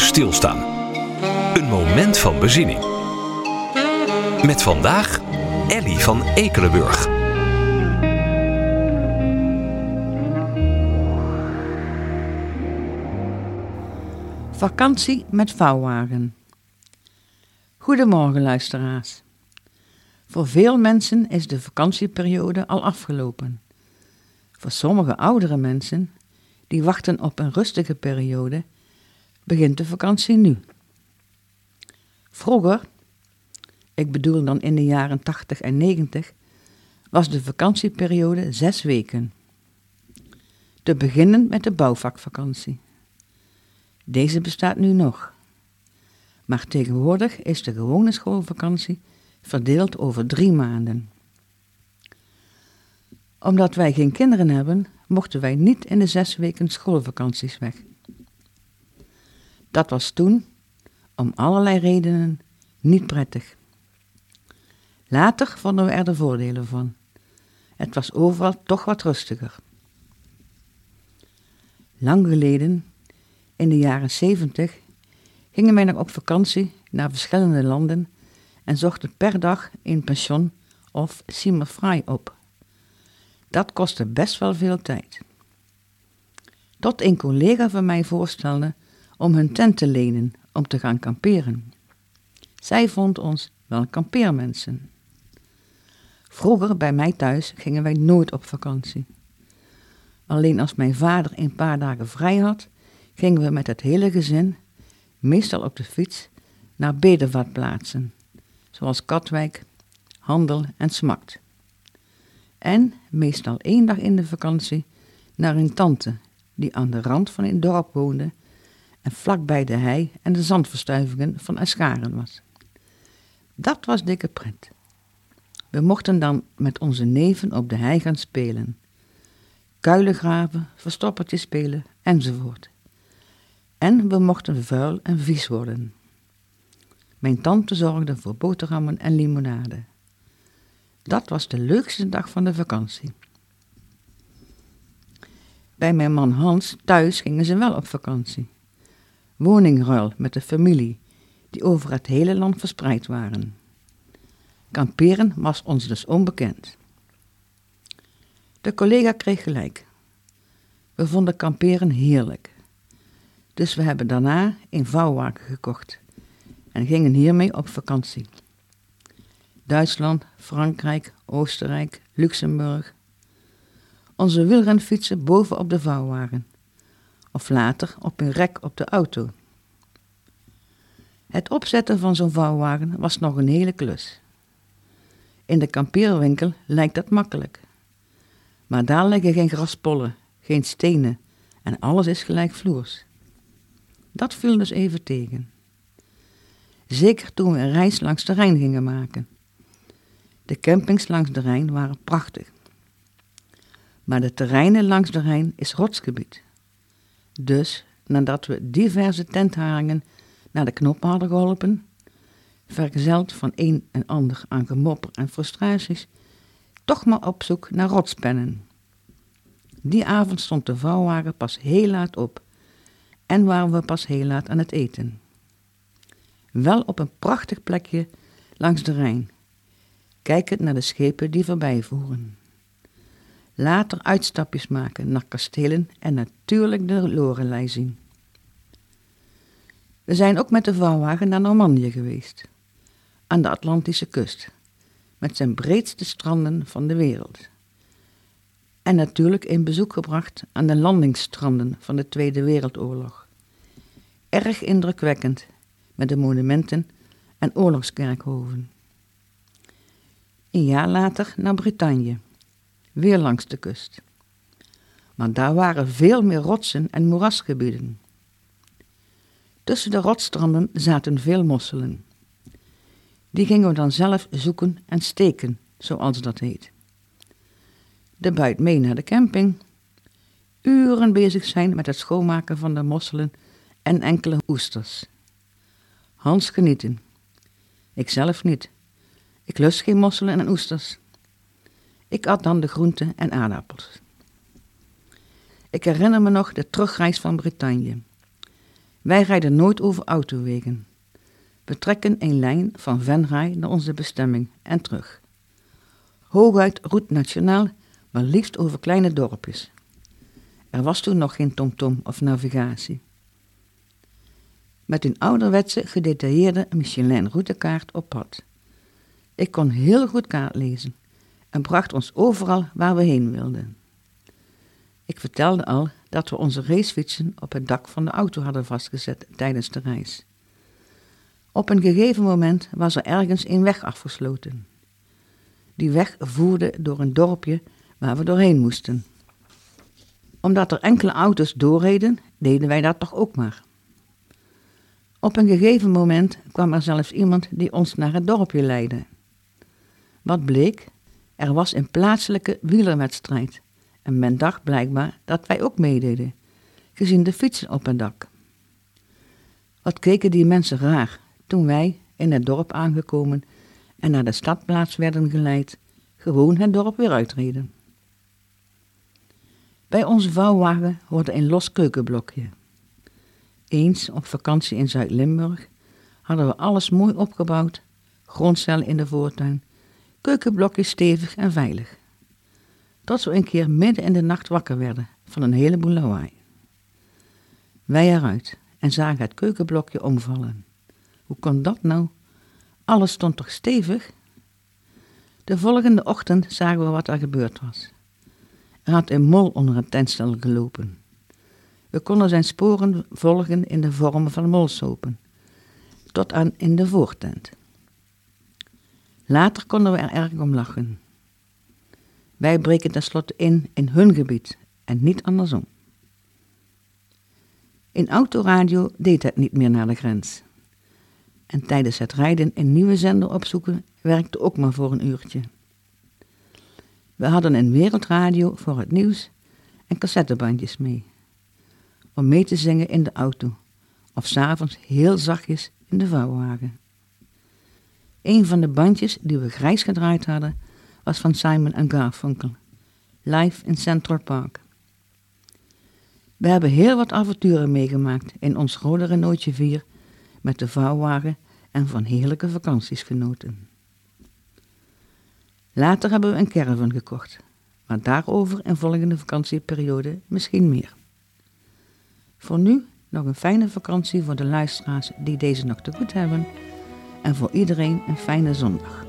stilstaan. Een moment van bezinning. Met vandaag Ellie van Ekelenburg. Vakantie met vouwwagen. Goedemorgen luisteraars. Voor veel mensen is de vakantieperiode al afgelopen. Voor sommige oudere mensen, die wachten op een rustige periode, begint de vakantie nu. Vroeger, ik bedoel dan in de jaren 80 en 90, was de vakantieperiode 6 weken. Te beginnen met de bouwvakvakantie. Deze bestaat nu nog. Maar tegenwoordig is de gewone schoolvakantie verdeeld over 3 maanden. Omdat wij geen kinderen hebben, mochten wij niet in de 6 weken schoolvakanties weg. Dat was toen, om allerlei redenen, niet prettig. Later vonden we er de voordelen van. Het was overal toch wat rustiger. Lang geleden, in de jaren 70, gingen wij nog op vakantie naar verschillende landen en zochten per dag een pension of Zimmerfrei op. Dat kostte best wel veel tijd. Tot een collega van mij voorstelde om hun tent te lenen om te gaan kamperen. Zij vond ons wel kampeermensen. Vroeger bij mij thuis gingen wij nooit op vakantie. Alleen als mijn vader een paar dagen vrij had, gingen we met het hele gezin, meestal op de fiets, naar bedevaartplaatsen, zoals Katwijk, Handel en Smakt. En meestal 1 dag in de vakantie naar een tante die aan de rand van een dorp woonde en vlakbij de hei en de zandverstuivingen van Escharen was. Dat was dikke pret. We mochten dan met onze neven op de hei gaan spelen. Kuilen graven, verstoppertje spelen enzovoort. En we mochten vuil en vies worden. Mijn tante zorgde voor boterhammen en limonade. Dat was de leukste dag van de vakantie. Bij mijn man Hans thuis gingen ze wel op vakantie. Woningruil met de familie, die over het hele land verspreid waren. Kamperen was ons dus onbekend. De collega kreeg gelijk. We vonden kamperen heerlijk. Dus we hebben daarna een vouwwagen gekocht en gingen hiermee op vakantie. Duitsland, Frankrijk, Oostenrijk, Luxemburg. Onze wielrenfietsen boven op de vouwwagen. Of later op een rek op de auto. Het opzetten van zo'n vouwwagen was nog een hele klus. In de kampeerwinkel lijkt dat makkelijk. Maar daar liggen geen graspollen, geen stenen en alles is gelijkvloers. Dat viel dus even tegen. Zeker toen we een reis langs de Rijn gingen maken. De campings langs de Rijn waren prachtig. Maar de terreinen langs de Rijn is rotsgebied. Dus, nadat we diverse tentharingen naar de knoppen hadden geholpen, vergezeld van een en ander aan gemopper en frustraties, toch maar op zoek naar rotspennen. Die avond stond de vouwwagen pas heel laat op en waren we pas heel laat aan het eten. Wel op een prachtig plekje langs de Rijn, kijkend naar de schepen die voorbij voeren. Later uitstapjes maken naar kastelen en natuurlijk de Lorelei zien. We zijn ook met de vouwwagen naar Normandië geweest, aan de Atlantische kust, met zijn breedste stranden van de wereld. En natuurlijk een bezoek gebracht aan de landingsstranden van de Tweede Wereldoorlog. Erg indrukwekkend, met de monumenten en oorlogskerkhoven. Een jaar later naar Bretagne, weer langs de kust. Maar daar waren veel meer rotsen en moerasgebieden. Tussen de rotsstranden zaten veel mosselen. Die gingen we dan zelf zoeken en steken, zoals dat heet. De buit mee naar de camping. Uren bezig zijn met het schoonmaken van de mosselen en enkele oesters. Hans genieten. Ik zelf niet. Ik lust geen mosselen en oesters. Ik at dan de groenten en aardappels. Ik herinner me nog de terugreis van Bretagne. Wij rijden nooit over autowegen. We trekken een lijn van Venray naar onze bestemming en terug. Hooguit route nationaal, maar liefst over kleine dorpjes. Er was toen nog geen TomTom of navigatie. Met een ouderwetse gedetailleerde Michelin-routekaart op pad. Ik kon heel goed kaart lezen en bracht ons overal waar we heen wilden. Ik vertelde al dat we onze racefietsen op het dak van de auto hadden vastgezet tijdens de reis. Op een gegeven moment was er ergens een weg afgesloten. Die weg voerde door een dorpje waar we doorheen moesten. Omdat er enkele auto's doorreden, deden wij dat toch ook maar. Op een gegeven moment kwam er zelfs iemand die ons naar het dorpje leidde. Wat bleek? Er was een plaatselijke wielerwedstrijd en men dacht blijkbaar dat wij ook meededen, gezien de fietsen op het dak. Wat keken die mensen raar toen wij, in het dorp aangekomen en naar de stadplaats werden geleid, gewoon het dorp weer uitreden. Bij onze vouwwagen hoorde een los keukenblokje. Eens op vakantie in Zuid-Limburg hadden we alles mooi opgebouwd, grondcellen in de voortuin, keukenblokjes stevig en veilig. Tot we een keer midden in de nacht wakker werden van een heleboel lawaai. Wij eruit en zagen het keukenblokje omvallen. Hoe kon dat nou? Alles stond toch stevig? De volgende ochtend zagen we wat er gebeurd was. Er had een mol onder het tentstel gelopen. We konden zijn sporen volgen in de vorm van molsopen, tot aan in de voortent. Later konden we er erg om lachen. Wij breken tenslotte in hun gebied en niet andersom. In autoradio deed het niet meer naar de grens. En tijdens het rijden een nieuwe zender opzoeken werkte ook maar voor een uurtje. We hadden een wereldradio voor het nieuws en cassettebandjes mee. Om mee te zingen in de auto of 's avonds heel zachtjes in de vouwwagen. Een van de bandjes die we grijs gedraaid hadden was van Simon & Garfunkel, Live in Central Park. We hebben heel wat avonturen meegemaakt in ons rode Renaultje 4 met de vouwwagen en van heerlijke vakanties genoten. Later hebben we een caravan gekocht, maar daarover in volgende vakantieperiode misschien meer. Voor nu nog een fijne vakantie voor de luisteraars die deze nog te goed hebben en voor iedereen een fijne zondag.